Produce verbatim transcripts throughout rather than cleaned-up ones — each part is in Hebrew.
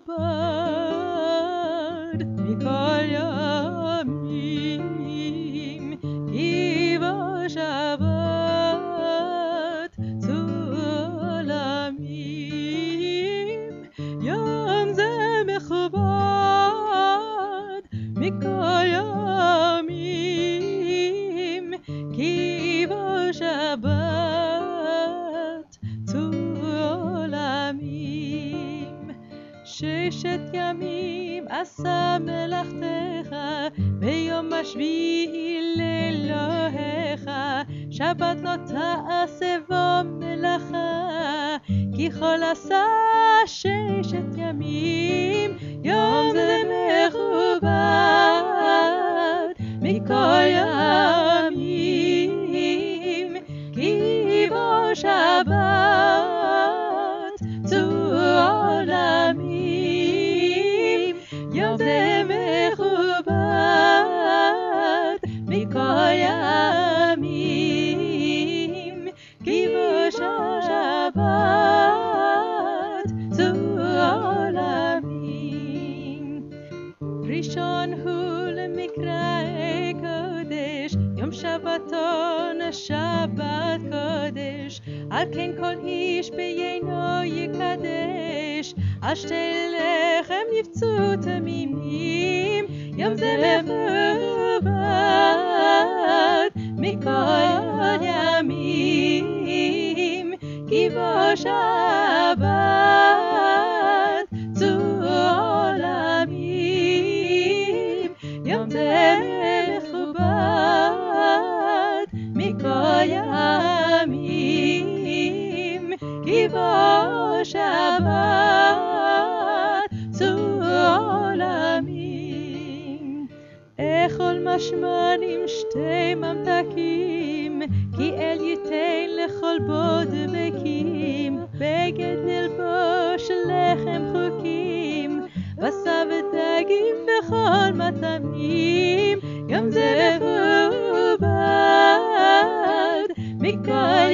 מכובד מכל ימים, כי בו שבת צור עולמים. יום זה מכובד מכל ימים, כי בו שבת צור עולמים. ששת ימים עשה מלאכתך, ביום השביעי לאלוהיך. שבת לא תעשה בו מלאכה, כי כל עשה ששת ימים. יום זה מכובד מכל ימים, כי בו שבת צור עולמים. יום זה מכובד מכל ימים, כי בו שבת צור עולמים. ראשון הוא למקראי קודש, יום שבתון שבת קודש. על כן כל איש בעינו יקדש, על שתי לחם יפצו תמימים. יום זה מכובד מכל ימים, כי בו שבת צור עולמים. יום זה מכובד מכל ימים, כי בו שבת צור עולמים. אכול משמנים שתי ממתקים, כי אל ייתן לכל בו דבקים. בגד נלבוש לחם חוקים, בשר ודגים וכל מטעמים. יום זה מכובד מכל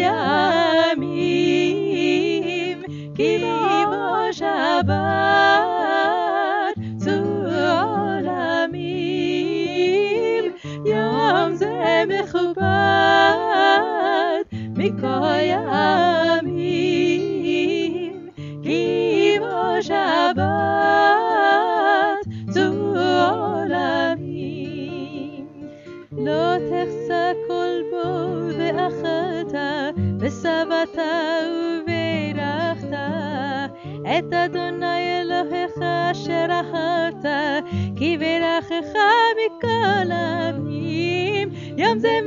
ימים, כי בו שבת צור עולמים. יום זה מכובד מכל ימים, כי בו שבת צור עולמים. לא תחסר כל בו ואכלת, ושבעת וברכת את אדוני אלוהיך אשר אכלת, כי ברכך מכל עמים. יום זה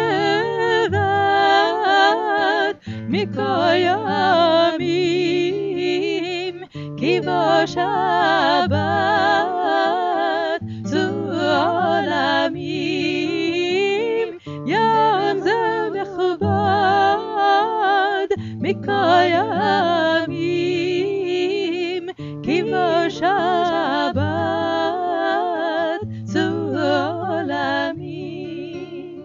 מכובד מכל ימים, כי בו שבת צור עולמים. יום זה מכובד מכל ימים, כי בו שבת צור עולמים.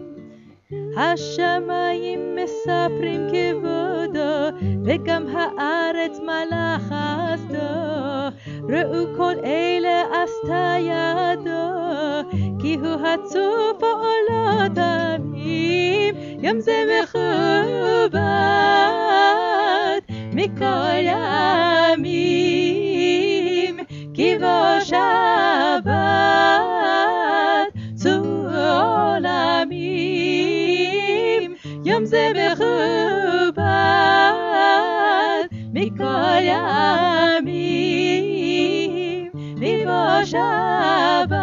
השמיים מספרים כבודו, וגם הארץ מלאה חסדו. ראו כל אלה עשתה ידו, כי הוא עצוב פעולות עמים. יום זה מכובד מכל ימים, כי בו שבת צור עולמים. יום זה מכובד מכל ימים, כי בו שבת